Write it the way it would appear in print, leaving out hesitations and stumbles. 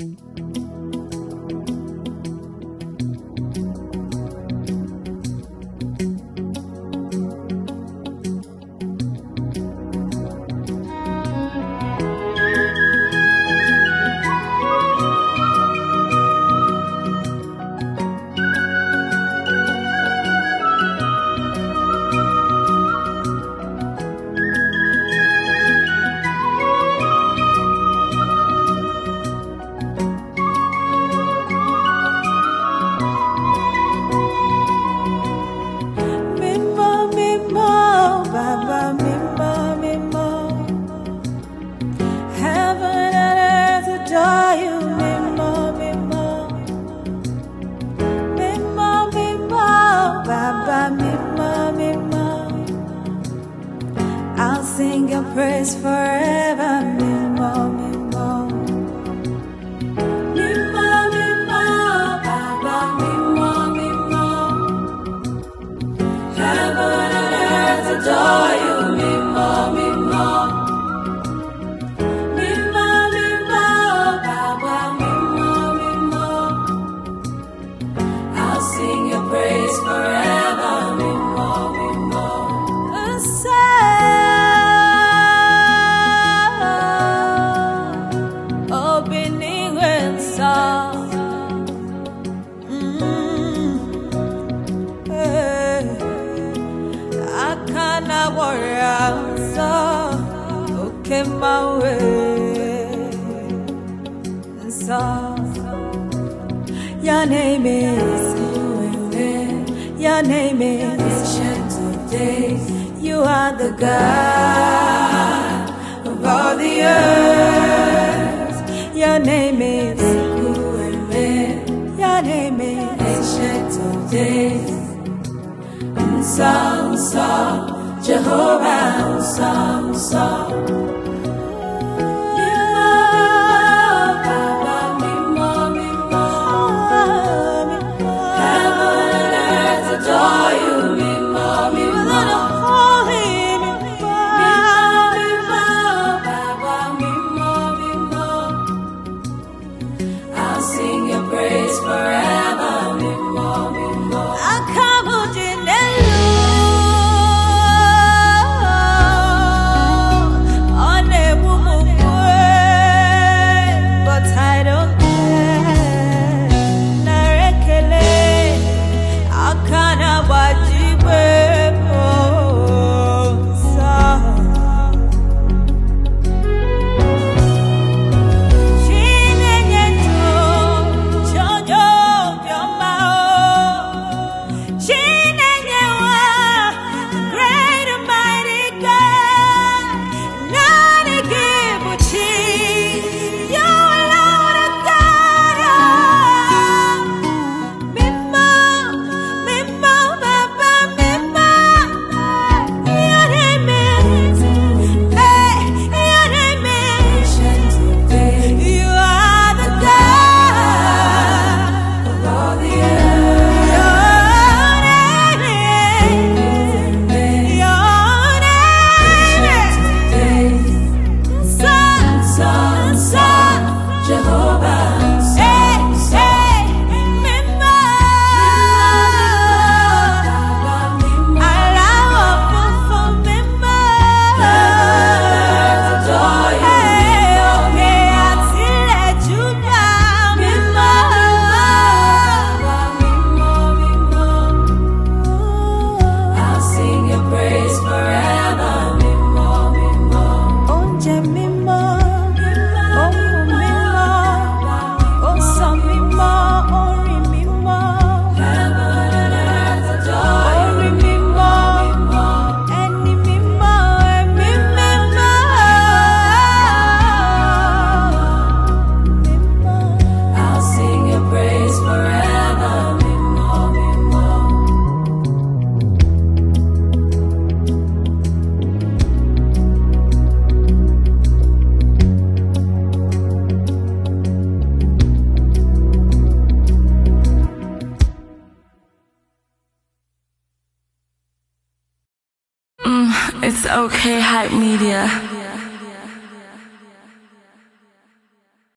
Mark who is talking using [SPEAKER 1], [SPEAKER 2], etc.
[SPEAKER 1] I'll sing your praise forever, Mimo, Mimo. Mimo, Mimo, Baba, Mimo, Mimo. Heaven and earth adore you, Mimo, Mimo. Mimo, Mimo, Baba, Mimo, Mimo. I'll sing your praise forever, Mimo, Mimo. Okay, my way. So, your name is your name is Ancient of Days. You are the God of all the earth. Your name is your name is Ancient of Days. Song, song, Jehovah, song, song.
[SPEAKER 2] It's okay, Hype Media.